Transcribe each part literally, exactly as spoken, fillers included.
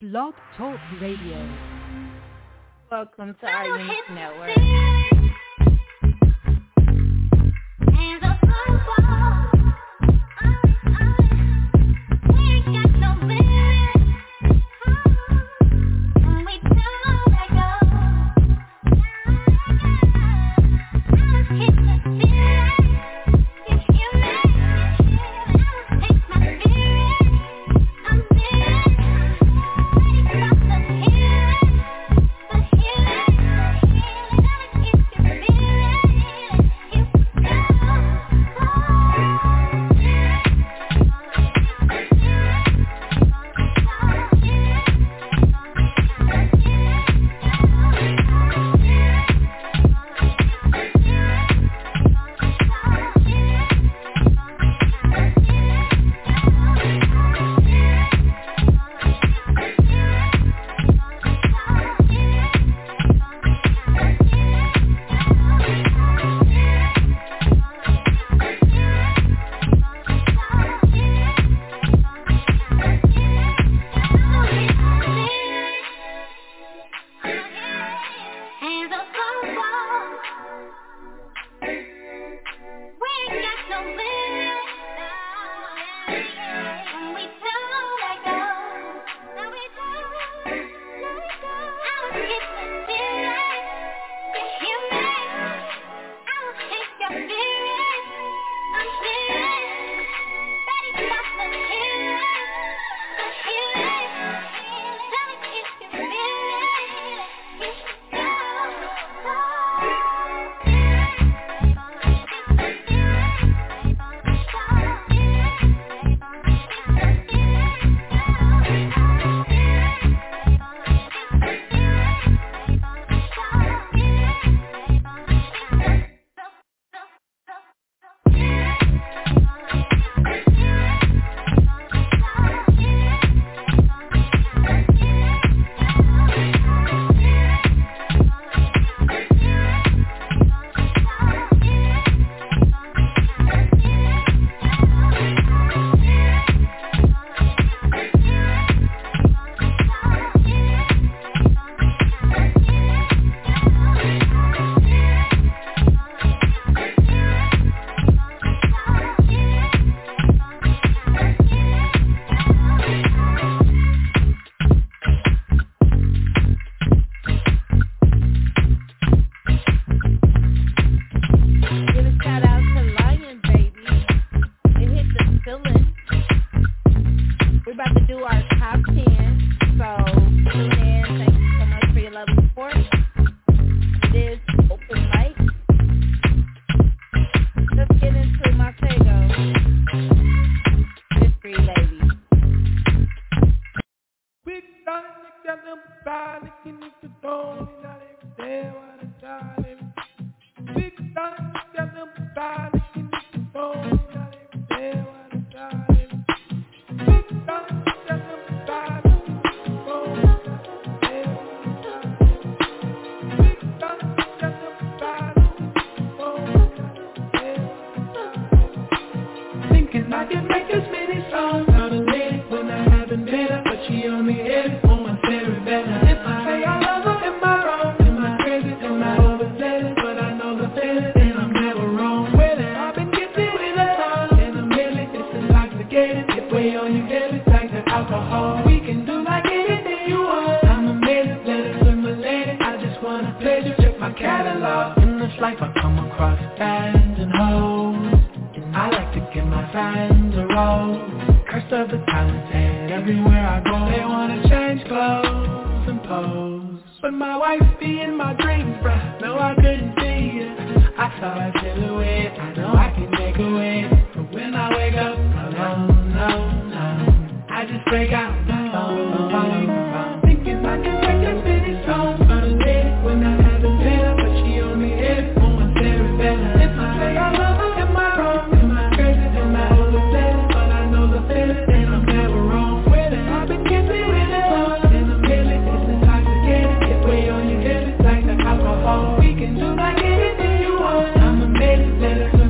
Blog Talk Radio. Welcome to our unique network.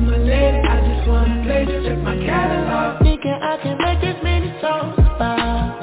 Thinking I can make this many songs by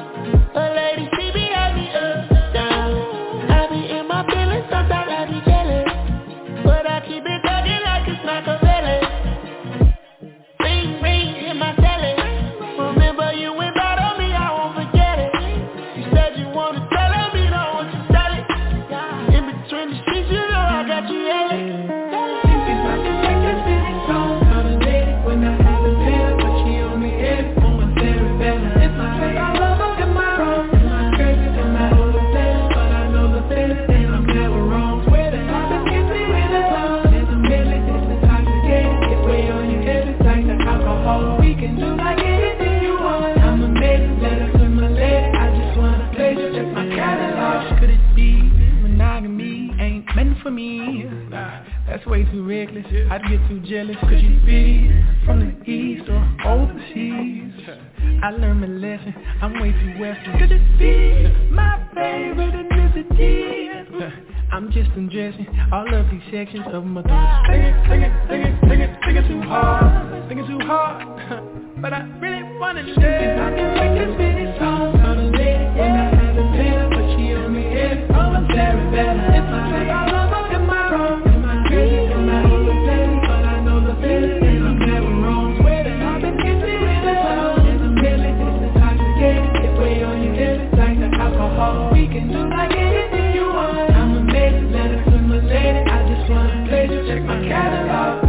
me. Nah, that's way too reckless. I'd get too jealous. Could you be from the east or overseas? I learned my lesson. I'm way too western. Could it be my favorite ethnicity? I'm just undressing all of these sections of my thoughts. Thinking, thinking, thinking, thinking, thinking too hard, thinking too hard. But I really wanna stay. I can make this many songs on a lady when I haven't met her, but she on me head. Oh, I'm very better. If I say I love her, am I wrong? Am I crazy? Am I overstated? But I know the feeling and I'm never wrong. Swear that I've been kissing in the zone. And I'm really just intoxicated. Get way on your head, it's like the alcohol. We can do like anything you want. I'm amazing, let it simulate it. I just wanna play you, check my catalog.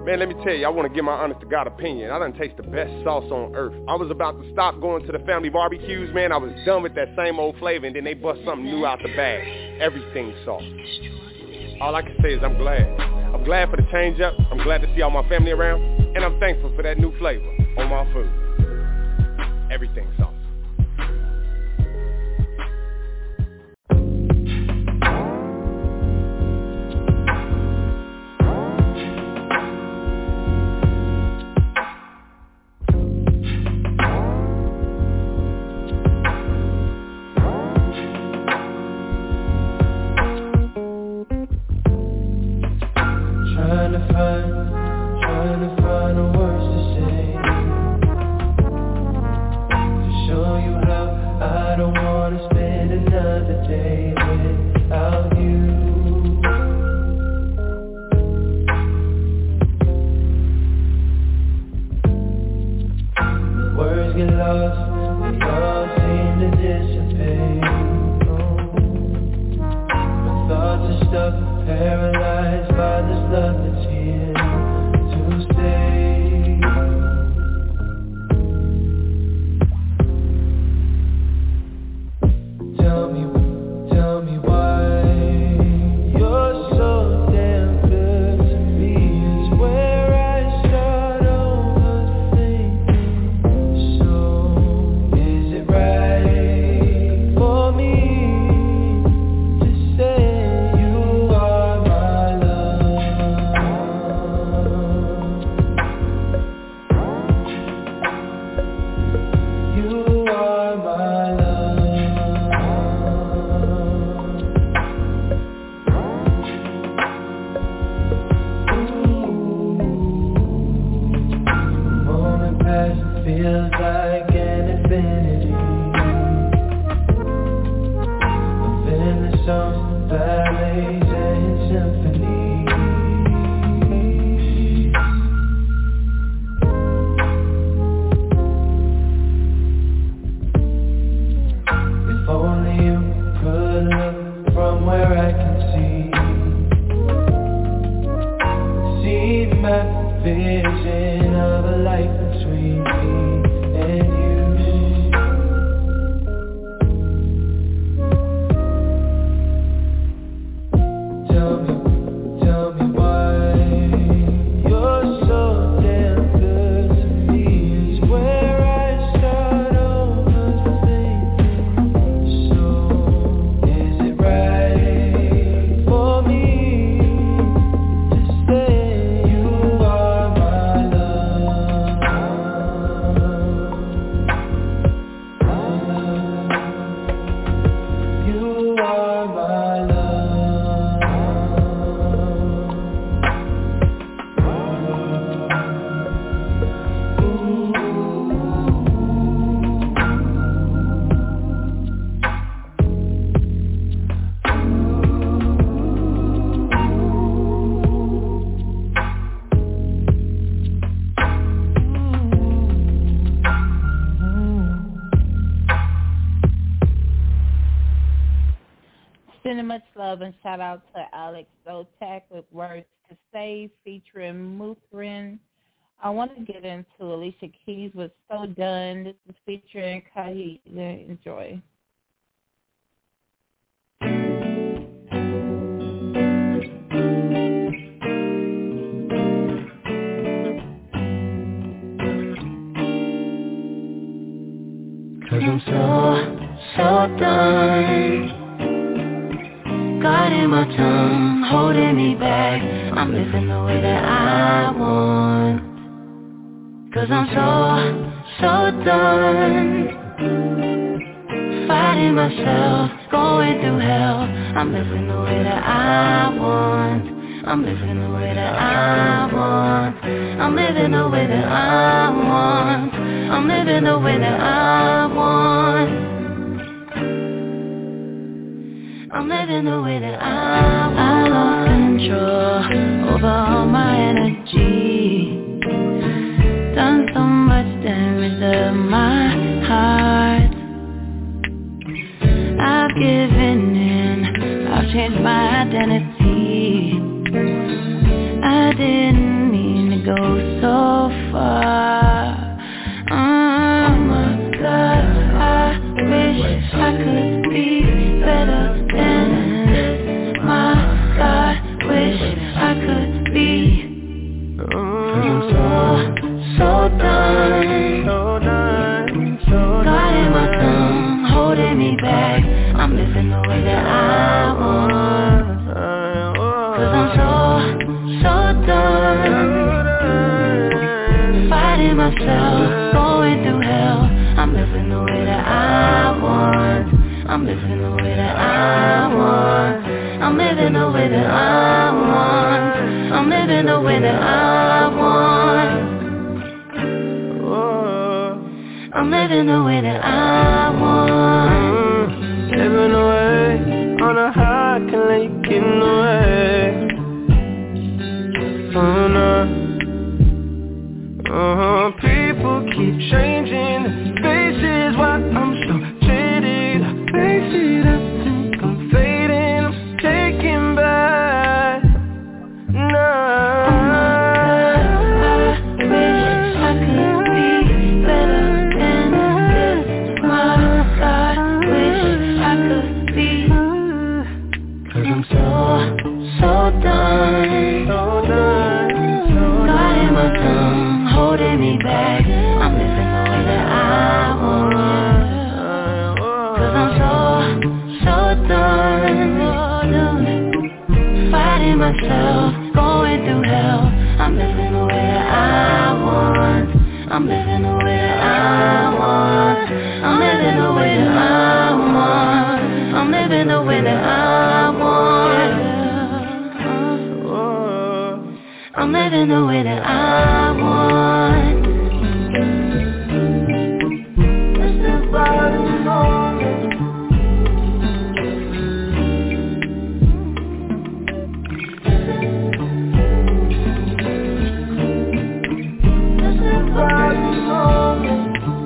Man, let me tell you, I want to give my honest to God opinion. I done taste the best sauce on earth. I was about to stop going to the family barbecues, man. I was done with that same old flavor, and then they bust something new out the bag. Everything sauce. All I can say is I'm glad. I'm glad for the change up. I'm glad to see all my family around, and I'm thankful for that new flavor on my food. Everything sauce. Much love and shout out to Alex Zotek with Words to Say featuring Muthrin. I want to get into Alicia Keys with So Done. This is featuring Kahila. Enjoy. Cause I'm so, so done. Guarding my tongue, holding me back. I'm living the way that I want. Cause I'm so, so done fighting myself, going through hell. I'm living the way that I want. I'm living the way that I want. I'm living the way that I want. I'm living the way that I want. I'm living the way that I want. I lost control over all my energy. Done so much damage to my heart. I've given in, I've changed my identity. I didn't mean to Cause I'm so, so done fighting myself, going through hell. I'm living the way that I want. I'm living the way that I want. I'm living the way that I want. I'm living the way that I want. I'm living the way that I want. Mm, living away on a high, can let you get away. Oh no. Uh-huh. People keep changing the faces, why I'm so jaded. I face it, I think I'm fading, I'm taking back. Nah. So done, so done, so God in my tongue, holding me back. I'm living the way that I want. Cause I'm so, so done, fighting myself, going through hell. I'm living the way that I want. I'm living the way that I want. I'm living the way that I want. I'm living the way that I want. I'm living the way that I want. It's about the moment. It's about the moment.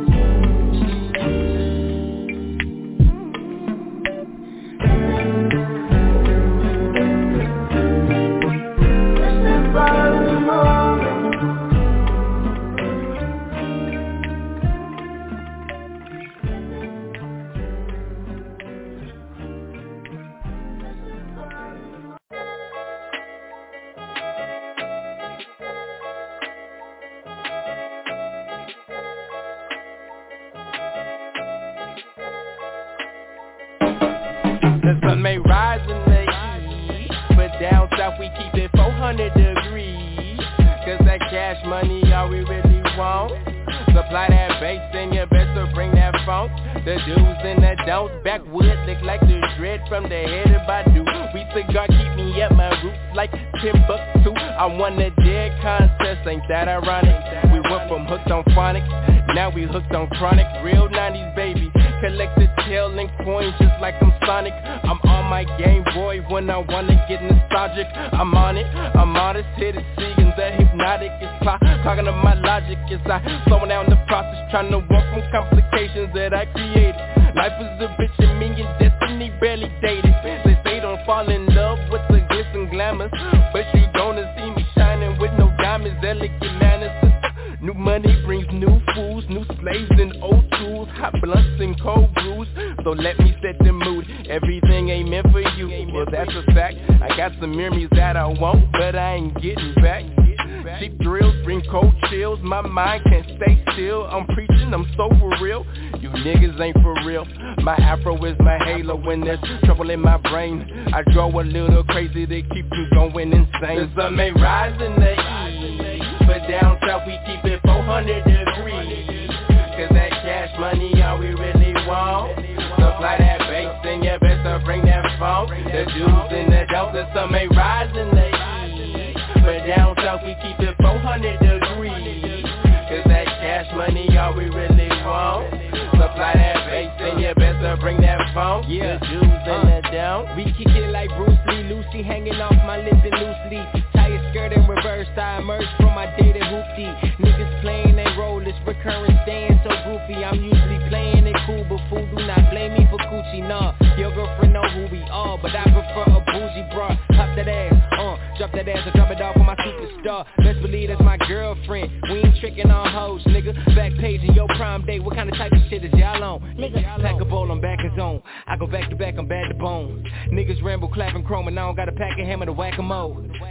The sun may rise in the east, but down south we keep it four hundred degrees. Cause that cash money all we really want. Supply that bass and you better bring that funk. The do's and the don'ts, backwood look like the dread from the head of Badu. We cigar keep me at my roots like Timbuktu. I won the dead contest, ain't that ironic? We went from hooked on phonics, now we hooked on chronic. Real nineties baby, collect the tail and coins just like I'm Sonic. I'm on my Game Boy when I wanna get nostalgic. I'm on it, I'm honest, hit it, seeing the hypnotic is clock, clogging up my logic as I slowing down the process, trying to walk from complications that I created. Life is a bitch and me and destiny barely dated. They say don't fall in love with the glitz and glamour, but you gonna see me shining with no diamonds, elegant manners. New money brings new fools, new slaves and old tools, hot blunts and cold brews. So let me set the mood, everything ain't meant for you. Well that's a fact, I got some memories that I want, but I ain't getting back. Cheap drills bring cold chills, my mind can't stay still. I'm preaching, I'm so for real, you niggas ain't for real. My afro is my halo, when there's trouble in my brain I go a little crazy to keep you going insane. The sun may rise in the east, but down south we keep it four hundred degrees. Cause that cash money all we really want. Supply that bass and you better bring that funk. The do's and the don'ts, the sun may rise in the east, but down south we keep it four hundred degrees. Cause that cash money all we really want. Supply that bass and you better bring that funk. Yeah. The do's and the don'ts. We kick it like Bruce Lee, Lucy hanging off my lips and loosely. Tie your skirt in reverse, I emerge from my dated hoopty. Niggas playing they role, it's recurrent, staying so goofy. I'm usually playing it cool, but fool do not blame me for coochie, nah. Your girlfriend know who we are, but I prefer a bougie bra. Pop that ass, uh, drop that ass and drop it off on my superstar. Best believe that's my girlfriend, we ain't tricking on hoes, nigga. Back page in your prime day, what kind of type of shit is y'all on? Nigga, pack a bowl, I'm back in zone. I go back to back, I'm bad to bone. Niggas ramble, clapping chrome, and I don't got a pack of hammer to whack 'em all.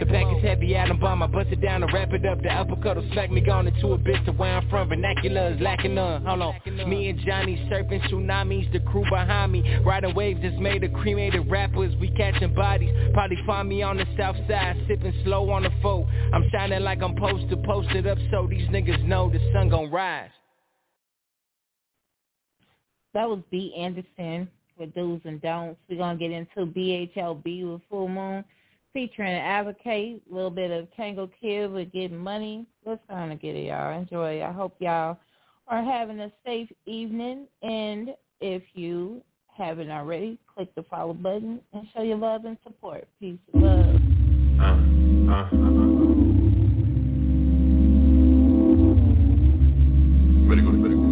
The pack is heavy, Adam bomb, I bust it down and wrap it up. The uppercut will smack me gone into a bitch to where I'm from. Vernacular is lacking none, hold on. Me and Johnny surfing tsunamis, the crew behind me. Riding waves that's made of cremated rappers, we catching bodies. Probably find me on the south side, sipping slow on the foe. I'm shining like I'm posted, posted up so these niggas know the sun gon' rise. That was B. Anderson with Do's and Don'ts. We're going to get into B H L B with Full Moon, featuring Advocate, a little bit of Tango Kid with Getting Money. Let's kind of get it, y'all. Enjoy. I hope y'all are having a safe evening. And if you haven't already, click the follow button and show your love and support. Peace and love. Uh, uh. Ready, go, ready, go.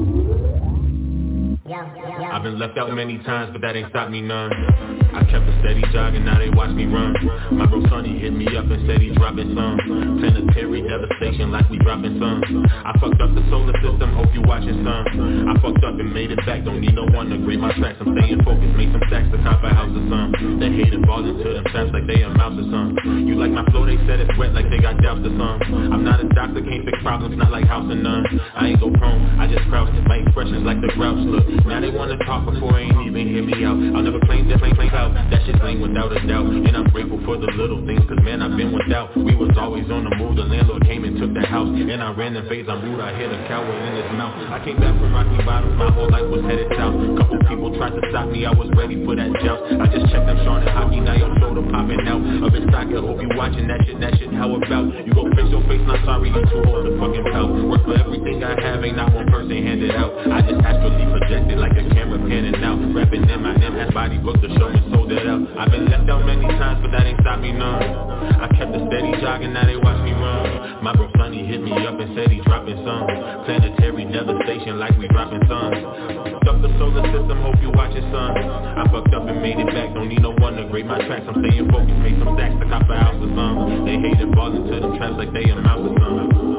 I've been left out many times, but that ain't stopped me none. I kept a steady jogging, now they watch me run. My bro Sonny hit me up and said he's dropping some planetary devastation like we dropping some. I fucked up the solar system, hope you watching some. I fucked up and made it back, don't need no one to grade my tracks. I'm staying focused, make some stacks to cop a house or some. They hate and fall into them traps like they a mouse or some. You like my flow, they said it's wet like they got doubts or some. I'm not a doctor, can't fix problems, not like house and none. I ain't go prone, I just crouch, my expressions like the grouch. Look, now they wanna talk before ain't even hear me out. I'll never claim that, claim, claim out. That shit's lame without a doubt. And I'm grateful for the little things, cause man, I've been without. We was always on the move, the landlord came and took the house. And I ran in phase, I'm rude, I hit a coward in his mouth. I came back from Rocky Bottoms, my whole life was headed south. Couple people tried to stop me, I was ready for that joust. I just checked them Sean and Hockey, now your shoulder popping out. Up in soccer, hope you watching that shit, that shit, how about? You go face your face, not sorry, you too old to fucking pout. Work for everything I have, ain't not one person handed out. I just astrally projected like a camera panning out. Rapping in my name, had body booked the show and sold it out. I've been left out many times, but that ain't stopped me none. I kept a steady jogging, now they watch me run. My bro Sonny hit me up and said he's dropping some planetary devastation like we dropping some. Fucked up the solar system, hope you watching son. I fucked up and made it back, don't need no one to grade my tracks. I'm staying focused, make some stacks to cop a house or some. They hate and fall into them traps like they a mouse or some.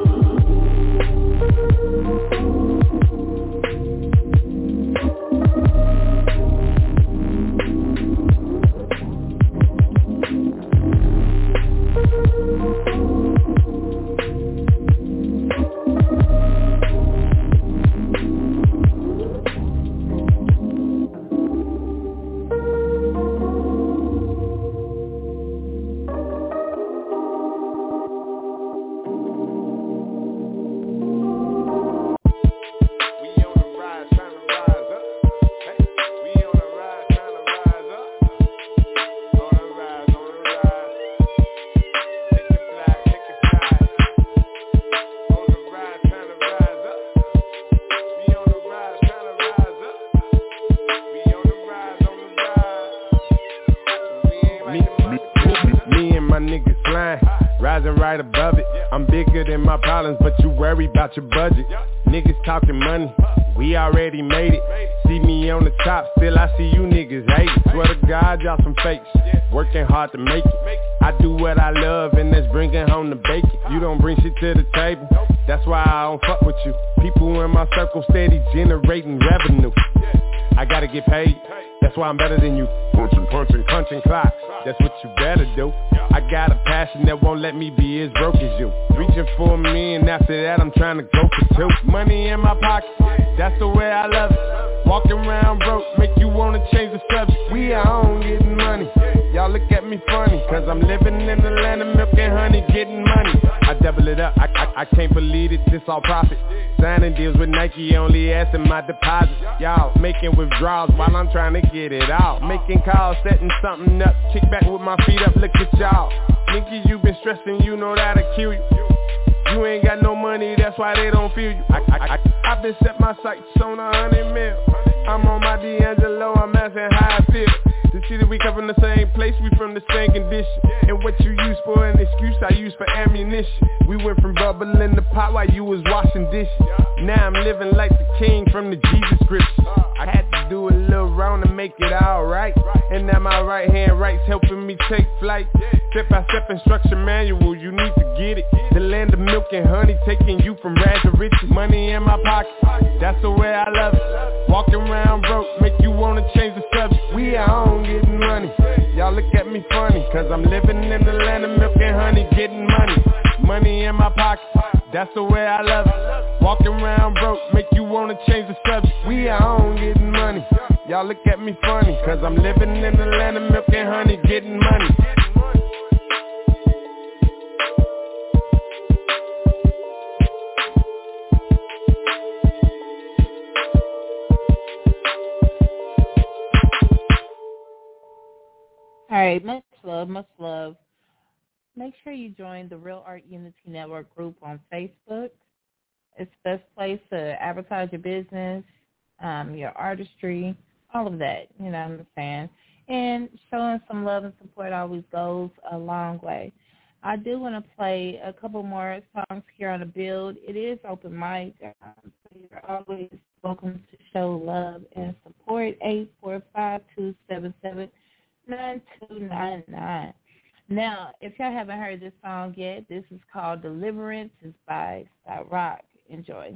About your budget, niggas talking money, we already made it. See me on the top, still I see you niggas hate. Swear to God, y'all some fakes, working hard to make it. I do what I love and that's bringing home the bacon. You don't bring shit to the table, that's why I don't fuck with you. People in my circle steady generating revenue. I gotta get paid, that's why I'm better than you. Punching, punching, punching clocks, that's what you better do. I got a passion that won't let me be as broke as you. Reaching for me and after that I'm trying to go for two. Money in my pocket, that's the way I love it. Walking around broke, make you wanna change the subject. We are on getting money, y'all look at me funny, cause I'm living in the land of milk and honey, getting money. I double it up, I, I, I can't believe it, this all profit. Signing deals with Nike, only asking my deposit. Y'all making withdrawals while I'm trying to get it out. Making calls, setting something up, kick back with my feet up, look at y'all. Niggas, you been stressing, you know that'll kill you. You ain't got no money, that's why they don't feel you. I, I, I, I been set my sights on a hundred mil. I'm on my D'Angelo, I'm asking how I feel. To see that we come from the same place, we from the same condition. And what you use for an excuse, I use for ammunition. We went from bubbling the pot while you was washing dishes. Now I'm living like the king from the Jesus scripture. I had to do a little round to make it alright. And now my right hand right's helping me take flight. Step by step instruction manual, you need to get it. The land of milk and honey, taking you from rags to riches. Money in my pocket, that's the way I love it. Walking around broke, make you wanna change the subject. We are on getting money, y'all Y'all look at me funny, cause I'm living in the land of milk and honey, getting money. Money in my pocket, that's the way I love it. Walking around broke, make you wanna change the subject. We are on getting money. Y'all look at me funny, cause I'm living in the land of milk and honey, getting money. All right, much love, much love. Make sure you join the Real Art Unity Network group on Facebook. It's the best place to advertise your business, um, your artistry, all of that, you know what I'm saying? And showing some love and support always goes a long way. I do want to play a couple more songs here on the build. It is open mic, um, so you're always welcome to show love and support. eight four five, two seven seven, nine two nine nine. Now, if y'all haven't heard this song yet, this is called Deliverance. It's by Sky Rock. Enjoy.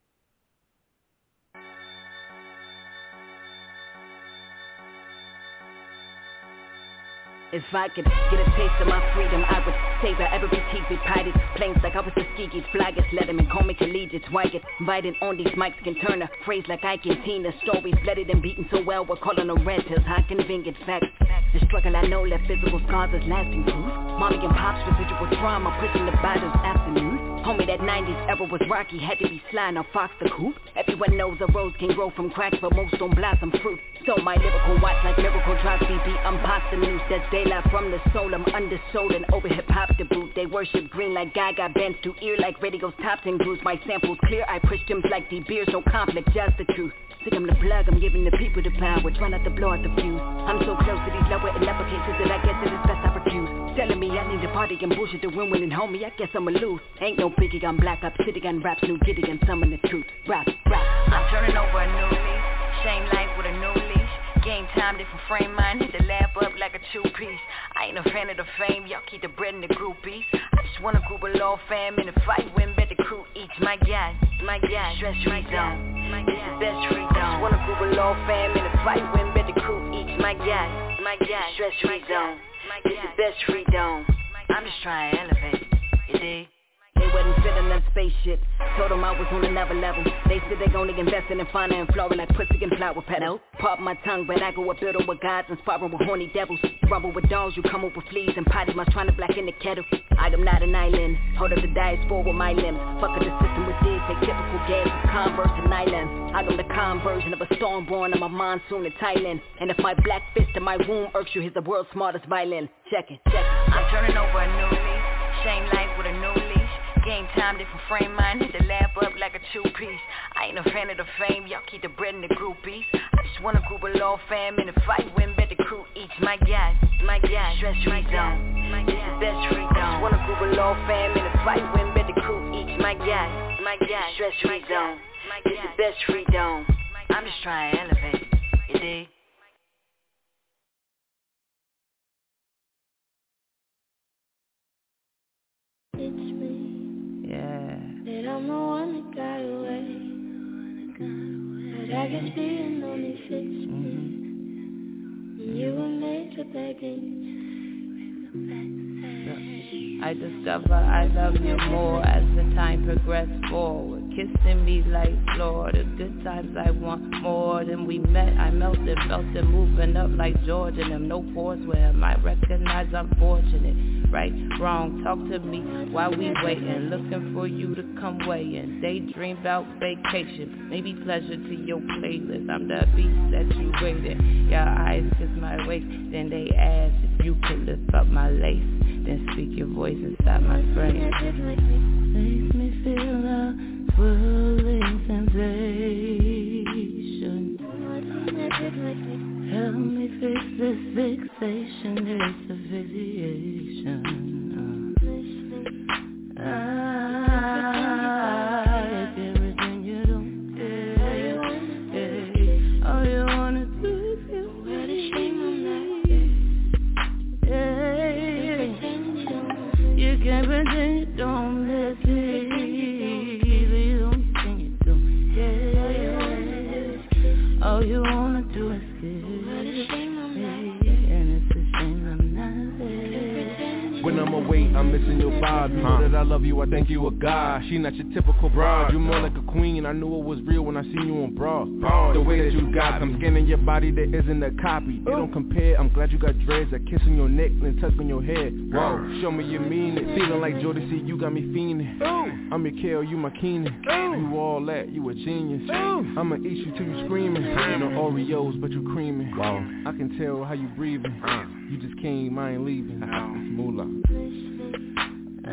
If I could get a taste of my freedom, I would savor every teeth with pilots. Planes like I was the ski-geeks, flaggers, letterman, call me collegiates. Why get invited on these mics can turn a phrase like I can Tina. Stories blooded and beaten so well, we're calling them rentals. How convenient facts. The struggle I know left physical scars as lasting proof. Mommy and pop's residual trauma, pushing the battles afternoon. Homie, that nineties era was rocky, had to be flying on Fox the Coupe. Everyone knows a rose can grow from cracks, but most don't blossom fruit. So my lyrical watch like miracle drops C D, I'm pasta news. That's daylight from the soul, I'm undersold and over hip-hop to boot. They worship green like Gaga, bends to ear like radio's tops and grooves. My samples clear, I push gems like the beers, no conflict, just the truth. Sick, I'm the plug, I'm giving the people the power, try not to blow out the fuse. I'm so close to these lower and upper cases that I guess it is best I refuse. Telling me I need to party and bullshit to win winning, homie, I guess I'ma lose. Ain't no biggie, I'm black up, city gun raps, new giddy and summon the truth. Rap, rap, I'm turning over a new leaf, shame life with a new leash. Game time, different frame mind, hit the lab up like a two-piece. I ain't a fan of the fame, y'all keep the bread and the groupies. I just wanna group a law fam in a fight, win, bet the crew eats. My God, my God, stress-free zone, my God, best-free zone. Just wanna group a law fam in a fight, win, bet the crew eats. My God, my God, stress-free zone, it's the best-free zone. I'm just trying to elevate, you dig? They wasn't fitting that spaceship. Told them I was on another level. They said they only invested in fauna and flora like pussy and flower petals. Pop my tongue, but I go up building with gods and sparring with horny devils. Rumble with dogs, you come up with fleas and potty must trying to black in the kettle. I am not an island. Hold up the dice for with my limbs. Fucking the system with this. They typical gas with Converse and islands. I am the conversion of a storm born on my monsoon in Thailand. And if my black fist in my womb irks you, here's the world's smartest violin. Check it, check it. I'm turning over a new leaf. Shame life with a new leash. Game time, different frame mind, hit the lab up like a two-piece. I ain't a fan of the fame, y'all keep the bread and the groupies. I just wanna group a law fam in a fight, win, bet the crew eats. My God, my God, stress-free zone, it's the best-free zone. Just wanna group a law fam in a fight, win, bet the crew eats. My God, my God, stress-free zone, it's the best-free zone. I'm just trying to elevate, you dig? It's me. Yeah. That I'm the one that got away. But I guess being lonely fits me. And you were made for begging. I discover I love you more as the time progressed forward. Kissing me like Lord, the good times I want more than we met. I melted, melted, moving up like George and them. No pause where him, I recognize I'm fortunate. Right, wrong, talk to me while we waiting. Looking for you to come weighing. Daydream about vacation, maybe pleasure to your playlist. I'm the beast that you waited. Your eyes kiss my waist, then they ask if you could lift up my lace. Then speak your voice inside my brain. Makes me feel a swirling sensation. Help me fix this fixation, it's asphyxiation. I get everything you don't care. All you wanna do is feel what a shame on that. You can't pretend you don't listen. You don't think you don't care. All you wanna do is give. And it's a shame When I'm away, I'm missing your vibe. You know that I love you, I think you a god. She not your typical broad, you more like a queen. I knew it was real when I seen you on Broad. The way that you got, I'm scanning your body, there isn't a copy. They don't compare, I'm glad you got dreads. I kiss on your neck and touch on your head. Whoa, show me you mean it. Feeling like Jordan C, you got me fiending. I'm your Kale, you my Keenan. You all that, you a genius. I'ma eat you till you screaming. No Oreos, but you creaming. Wow, I can tell how you breathing. You just came, I ain't leaving. It's Moolah. I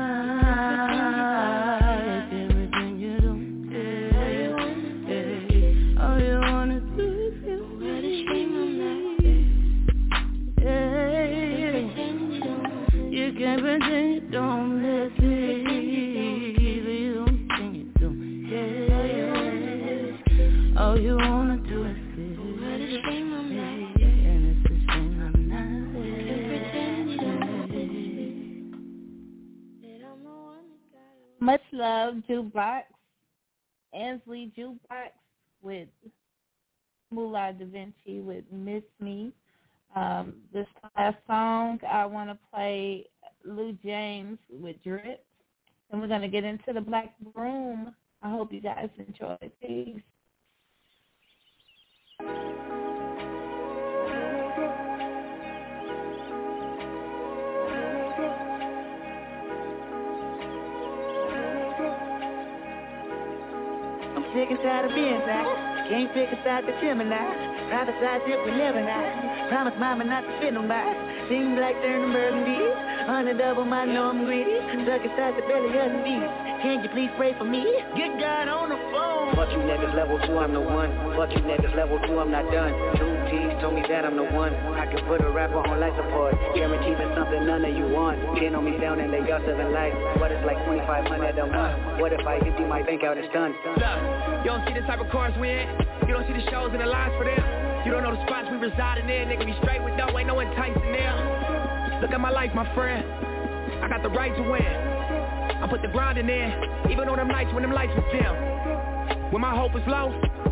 like everything you do. Yeah, yeah. All you wanna do is feel what a shame I'm not. Yeah, you can't pretend you don't miss me. You don't think you do. Yeah, all you wanna do is feel what a shame I'm not. And it's a shame I'm not. Much love, Jukebox. Ansley Jukebox with Moolah Da Vinci with Miss Me. Um, this last song, I want to play Lou James with Drip. And we're going to get into the Black Room. I hope you guys enjoy. Peace. Sick and tired of being back. Can't pick aside the Gemini. Prophesize if we live or not. Promise mama not to fit no back. Sing black, turn them burgundy. On the double, my know I'm greedy. Stuck inside the belly of the beast. Can you please pray for me? Get God on the phone. Fuck you niggas level two, I'm the one. Fuck you niggas level two, I'm not done. Two T's told me that I'm the one. I can put a rapper on life support. Guaranteed it's something none of you want. Can't know me down and they all seven life. But it's like twenty-five hundred a month. What if I empty my bank out and stunned? Look, you don't see the type of cars we in. You don't see the shows and the lines for them. You don't know the spots we reside in there. Nigga be straight with no, ain't no enticing there. Look at my life, my friend. I got the right to win. I put the grind in there, even on them nights when them lights was dim. When my hope was low,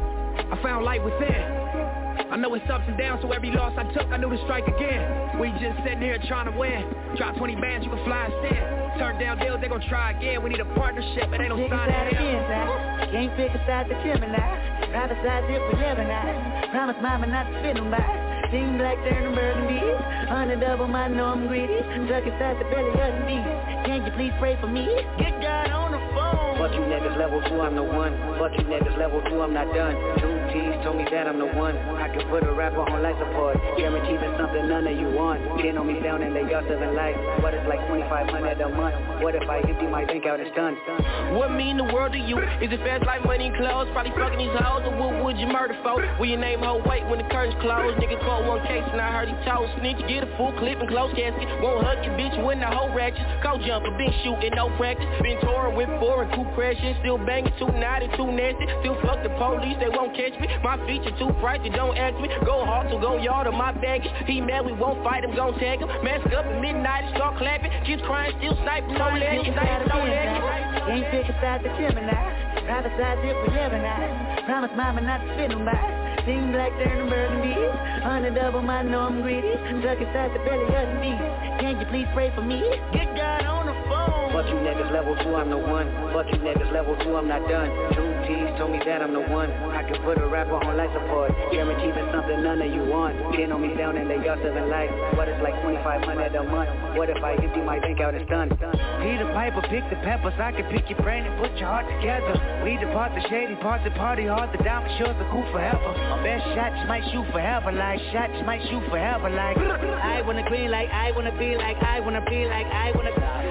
I found light within. I know it's ups and downs, so every loss I took, I knew to strike again. We just sitting here trying to win. Drop twenty bands, you can fly instead. Turn down deals, they gon' try again. We need a partnership, but ain't no sign of him. Can't pick aside the Gemini. Prophesize if we live or not. Promise mama not to fit no back. Sing black, turn them burgundy. On the double, my know I'm greedy. Stuck inside the belly of the beast. Can you please pray for me? Get God on the phone. Fuck you niggas level two, I'm the one. Fuck you niggas level two, I'm not done. Two T's told me that I'm the one. I can put a rapper on life support. Guaranteed it's something none of you want. Can't know me down and they all seven life. But it's like twenty-five hundred a month. What if I empty my bank out and stunned? What mean the world to you? Is it fast like money and clothes? Probably fucking these hoes, or what would you murder for? Will your name hold weight when the curtains close? Nigga caught one case and I heard he told. Snitch, get a full clip and close casket. Won't hug your bitch when the whole ratchet. Go jumper, been shooting, no practice. Been touring with four and two crashes. Still banging, too naughty, too nasty. Still fuck the police, they won't catch me. My feature too pricey, don't ask me. Go hard to go yard on my baggage. He mad, we won't fight him, gon' tag him. Mask up at midnight and start clapping. Kids crying, still sniping, no leggings, no leggings. Can't pick aside the Gemini. Prophesize if we live or not. Promise mama not to fit no back. Sing black, turn them burgundy. On the double, my know I'm greedy. Stuck inside the belly of the beast. Can you please pray for me? Get God on the phone. Fuck you niggas level two, I'm the one. Fuck you niggas level two, I'm not done. Two T's told me that I'm the one. I can put a rapper on life support. Guaranteed it's something none of you want. Can't know me down and they all seven life. But it's like twenty-five hundred a month. What if I empty my bank out and stunned? Peter Piper, pick the peppers. I can pick your brain and put your heart together. We depart the shady parts, the party hard. The diamond sure the cool forever. Best shots might shoot forever, like shots might shoot forever, like I wanna be like, I wanna be like, I wanna be like, I wanna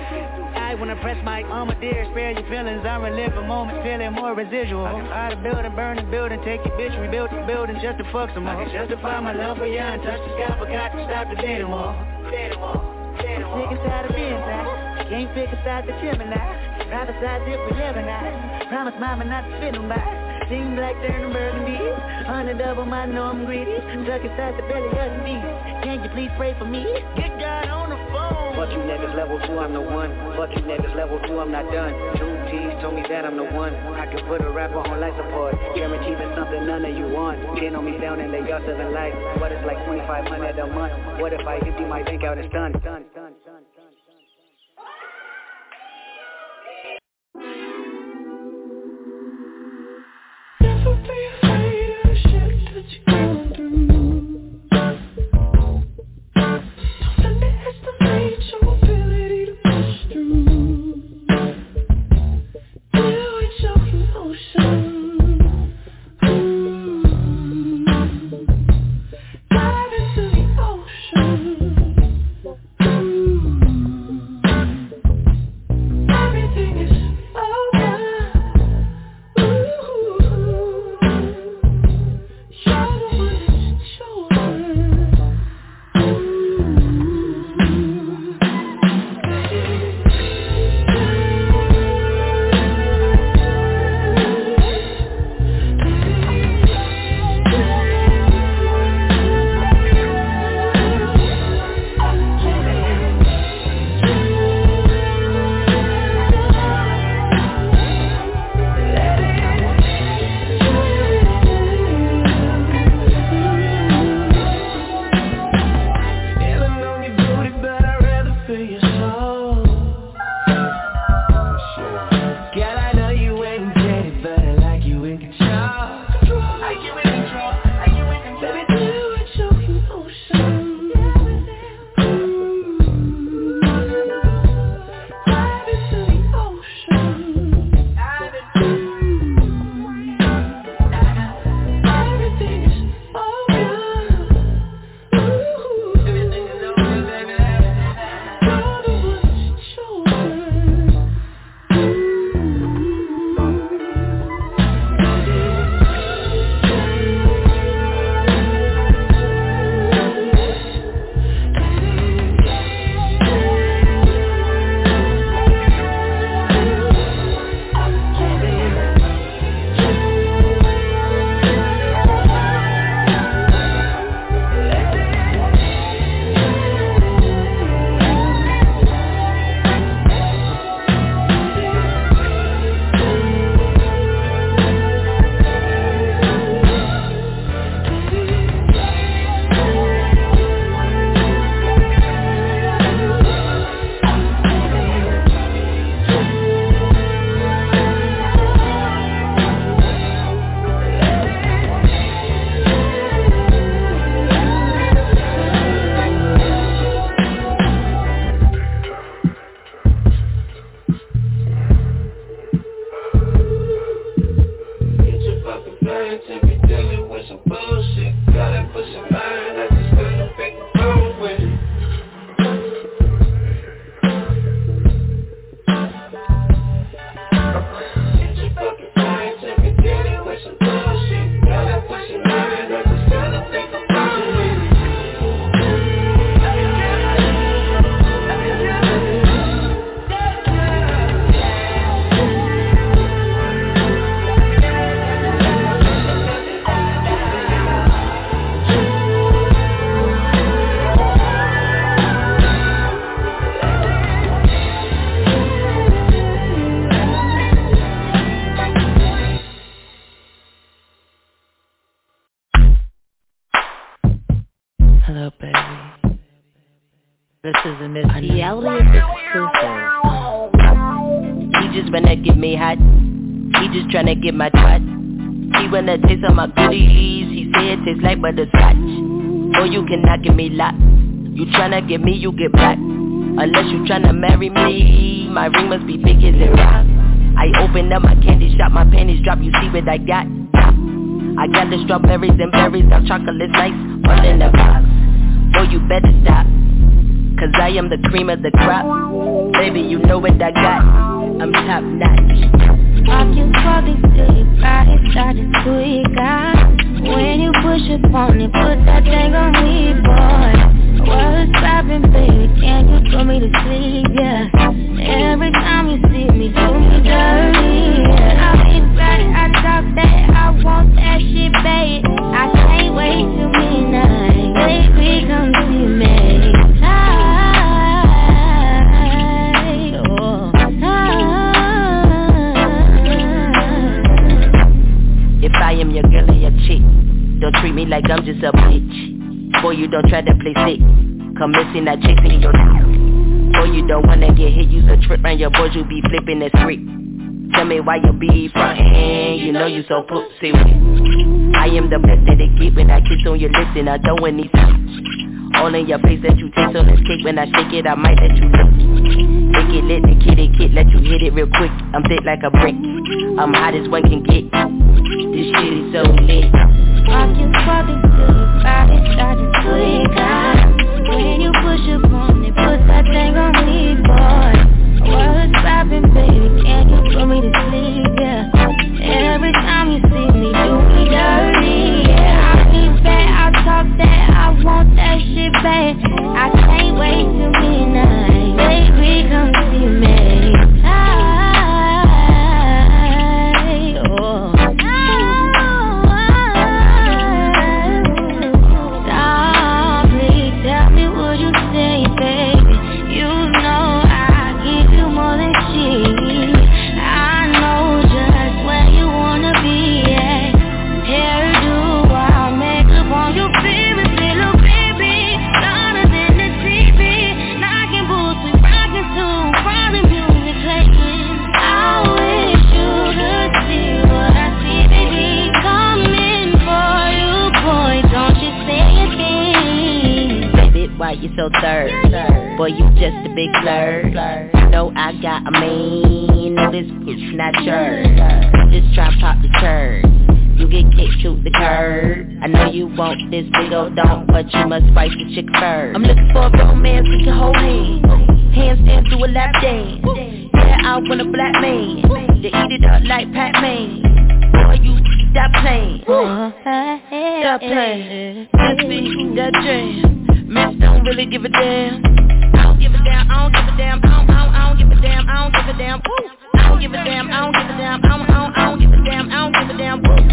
I wanna press my armor, dear, spare your feelings. I'm reliving moments, feeling more residual. I can build and burn the building, take your bitch, rebuild the building just to fuck some more. I can justify my love for you and touch the sky, forgot to stop the dating wall. Dating wall, dating wall. Sick and tired of being back. Can't pick aside the Gemini. Prophesize if we live or not. Promise mama not to fit no back. Sing black, turn them burgundy. On the double, my know I'm greedy. Stuck inside the belly of the beast. Can you please pray for me? Get God on the phone. Fuck you niggas level two, I'm the one. Fuck you niggas level two, I'm not done. Two T's told me that I'm the one. I can put a rapper on life support. Guaranteed it's something none of you want. Can't know me down and they all seven life. But it's like twenty-five hundred a month. What if I empty my bank out and stunned? up, baby. This is a Miss Reality exclusive. He just wanna get me hot. He just tryna get my twat. He wanna taste of my goodies. He say it tastes like butterscotch. Oh, you cannot give me lot. You tryna get me, you get black. Unless you tryna marry me, my ring must be big as it rock. I open up my candy shop, my panties drop, you see what I got? I got the strawberries and berries, got chocolate slice, all in the box. Oh, you better stop, cause I am the cream of the crop. Baby, you know what I got, I'm top notch. Rock you for the day, body started to tweak out. When you push up on it, put that thing on me, boy. What's poppin', baby, can you put me to sleep, yeah. Every time you see me, do me dirty, yeah. I be back, I talk that, I want that shit, babe. I can't wait till midnight, baby, come see me. Hi, oh, hi. If I am your girl or your chick, don't treat me like I'm just a bitch. Boy, you don't try to play sick. Come missing, not chasing your boy, you don't wanna get hit. Use a trip round your boys, you be flipping the script. Tell me why you be frontin', you know you so pussy. I am the best that they get when I kiss on your lips and I throw in these all in your face that you taste on this cake. When I shake it, I might let you look. Make it lit, the kitty kid, let you hit it real quick. I'm thick like a brick, I'm hot as one can get. This shit is so lit. Rock you for the good, body started to tweak out. When you push up on it, put that thing on me, boy. What's poppin', baby, can you put me to sleep, yeah. Every time you see me, do me dirty, yeah. I be back, I talk that, I want that shit, babe. I can't wait till midnight, baby, come see me. Hi, oh. You so third, boy, you just a big flirt. You know I got a mean, no this bitch not yours. Just try pop the turd. You get kicked, shoot the curb. I know you want this big old dog, but you must fight the chick first. I'm looking for a romance we can hold hands, handstand through a lap dance. Yeah, I want a black man to eat it up like Pac-Man. Boy, you stop playing, stop playing. Let's see that jam. Miss don't really give a damn. I don't give a damn, I don't give a damn, I don't, I don't, I don't give a damn, I don't give a damn, woo. I don't give a damn, I don't give a damn, I don't, I don't, I don't give a damn, I don't give a damn, woo.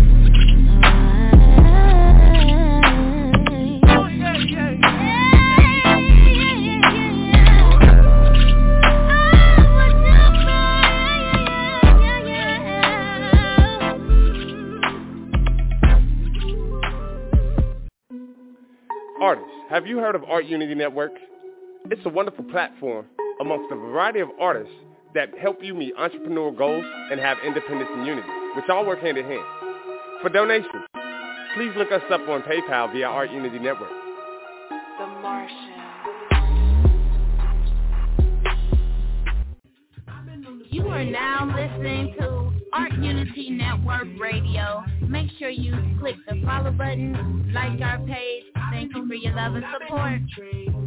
Artists, have you heard of Art Unity Network? It's a wonderful platform amongst a variety of artists that help you meet entrepreneurial goals and have independence and unity, which all work hand in hand. For donations, please look us up on PayPal via Art Unity Network. The Martian. You are now listening to Art Unity Network Radio. Make sure you click the follow button, like our page. Thank you for your love and support.